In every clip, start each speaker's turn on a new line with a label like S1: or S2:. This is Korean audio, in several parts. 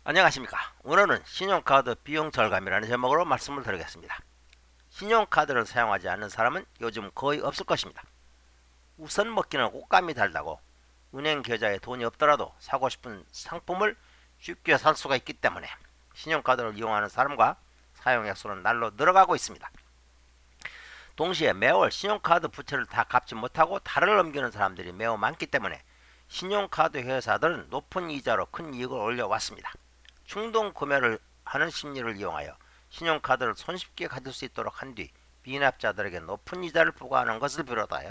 S1: 안녕하십니까. 오늘은 신용카드 비용 절감이라는 제목으로 말씀을 드리겠습니다. 신용카드를 사용하지 않는 사람은 요즘 거의 없을 것입니다. 우선 먹기는 옷감이 달다고 은행 계좌에 돈이 없더라도 사고 싶은 상품을 쉽게 살 수가 있기 때문에 신용카드를 이용하는 사람과 사용액수는 날로 늘어가고 있습니다. 동시에 매월 신용카드 부채를 다 갚지 못하고 달을 넘기는 사람들이 매우 많기 때문에 신용카드 회사들은 높은 이자로 큰 이익을 올려왔습니다. 충동 구매를 하는 심리를 이용하여 신용카드를 손쉽게 가질 수 있도록 한 뒤 미납자들에게 높은 이자를 부과하는 것을 비롯하여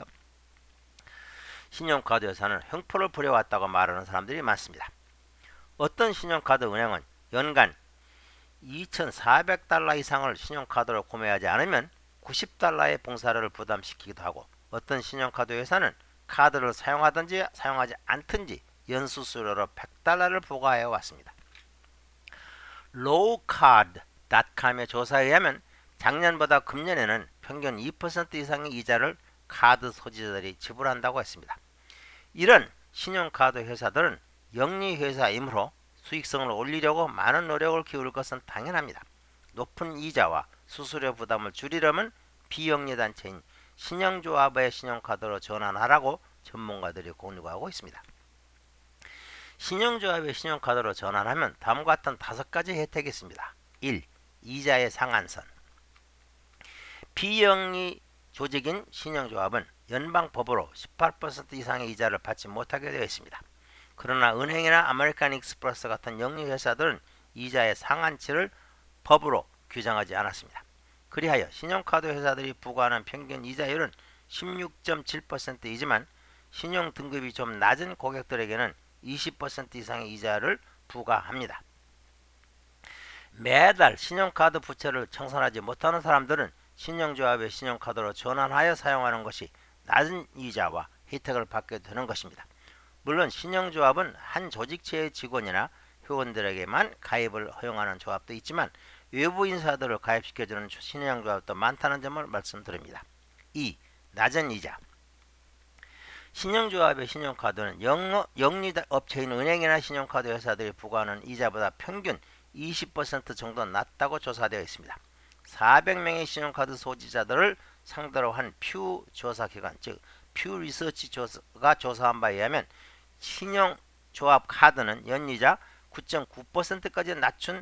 S1: 신용카드 회사는 횡포를 부려왔다고 말하는 사람들이 많습니다. 어떤 신용카드 은행은 연간 2,400달러 이상을 신용카드로 구매하지 않으면 90달러의 봉사료를 부담시키기도 하고, 어떤 신용카드 회사는 카드를 사용하든지 사용하지 않든지 연수수료로 100달러를 부과해 왔습니다. lowcard.com의 조사에 의하면 작년보다 금년에는 평균 2% 이상의 이자를 카드 소지자들이 지불한다고 했습니다. 이런 신용카드 회사들은 영리회사이므로 수익성을 올리려고 많은 노력을 기울일 것은 당연합니다. 높은 이자와 수수료 부담을 줄이려면 비영리단체인 신용조합의 신용카드로 전환하라고 전문가들이 권유하고 있습니다. 신용조합의 신용카드로 전환하면 다음과 같은 5가지 혜택이 있습니다. 1. 이자의 상한선. 비영리 조직인 신용조합은 연방법으로 18% 이상의 이자를 받지 못하게 되어 있습니다. 그러나 은행이나 아메리칸 익스프레스 같은 영리회사들은 이자의 상한치를 법으로 규정하지 않았습니다. 그리하여 신용카드 회사들이 부과하는 평균 이자율은 16.7%이지만 신용등급이 좀 낮은 고객들에게는 20% 이상의 이자를 부과합니다. 매달 신용카드 부채를 청산하지 못하는 사람들은 신용조합의 신용카드로 전환하여 사용하는 것이 낮은 이자와 혜택을 받게 되는 것입니다. 물론 신용조합은 한 조직체의 직원이나 회원들에게만 가입을 허용하는 조합도 있지만 외부 인사들을 가입시켜주는 신용조합도 많다는 점을 말씀드립니다. 2. 낮은 이자. 신용조합의 신용카드는 영리업체인 은행이나 신용카드 회사들이 부과하는 이자보다 평균 20% 정도 낮다고 조사되어 있습니다. 400명의 신용카드 소지자들을 상대로 한 퓨 조사기관, 즉 퓨 리서치가 조사한 바에 의하면 신용조합 카드는 연이자 9.9%까지 낮춘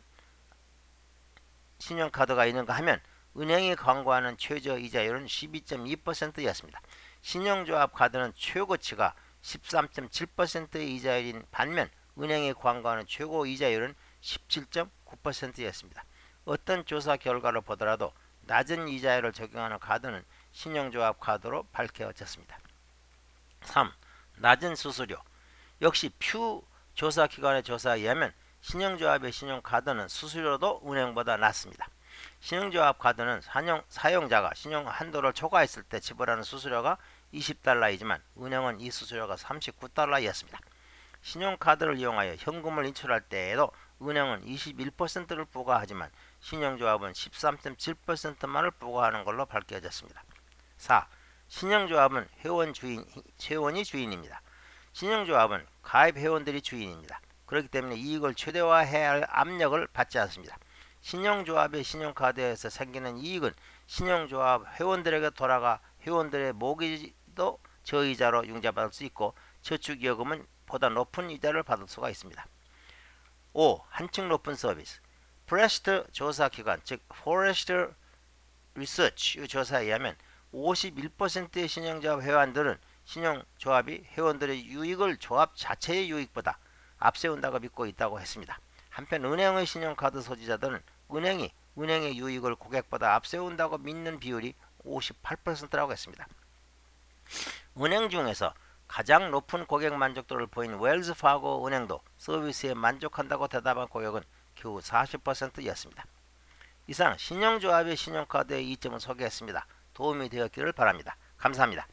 S1: 신용카드가 있는가 하면 은행이 광고하는 최저 이자율은 12.2%였습니다. 신용조합 카드는 최고치가 13.7%의 이자율인 반면 은행이 광고하는 최고 이자율은 17.9%였습니다. 어떤 조사 결과를 보더라도 낮은 이자율을 적용하는 카드는 신용조합 카드로 밝혀졌습니다. 3. 낮은 수수료. 역시 퓨 조사기관의 조사에 의하면 신용조합의 신용카드는 수수료도 은행보다 낮습니다. 신용조합 카드는 사용자가 신용 한도를 초과했을 때 지불하는 수수료가 20달러이지만 은행은 이 수수료가 39달러였습니다. 신용카드를 이용하여 현금을 인출할 때에도 은행은 21%를 부과하지만 신용조합은 13.7%만을 부과하는 걸로 밝혀졌습니다. 4. 신용조합은 회원이 주인입니다. 신용조합은 가입 회원들이 주인입니다. 그렇기 때문에 이익을 최대화해야 할 압력을 받지 않습니다. 신용조합의 신용카드에서 생기는 이익은 신용조합 회원들에게 돌아가 회원들의 모기도 저이자로 융자받을 수 있고 저축기여금은 보다 높은 이자를 받을 수가 있습니다. 5. 한층 높은 서비스. 프레스트 조사기관, 즉 포레스트 리서치 조사에 의하면 51%의 신용조합 회원들은 신용조합이 회원들의 유익을 조합 자체의 유익보다 앞세운다고 믿고 있다고 했습니다. 한편 은행의 신용카드 소지자들은 은행의 유익을 고객보다 앞세운다고 믿는 비율이 58%라고 했습니다. 은행 중에서 가장 높은 고객 만족도를 보인 웰스파고 은행도 서비스에 만족한다고 대답한 고객은 겨우 40%였습니다. 이상 신용조합의 신용카드의 이점을 소개했습니다. 도움이 되었기를 바랍니다. 감사합니다.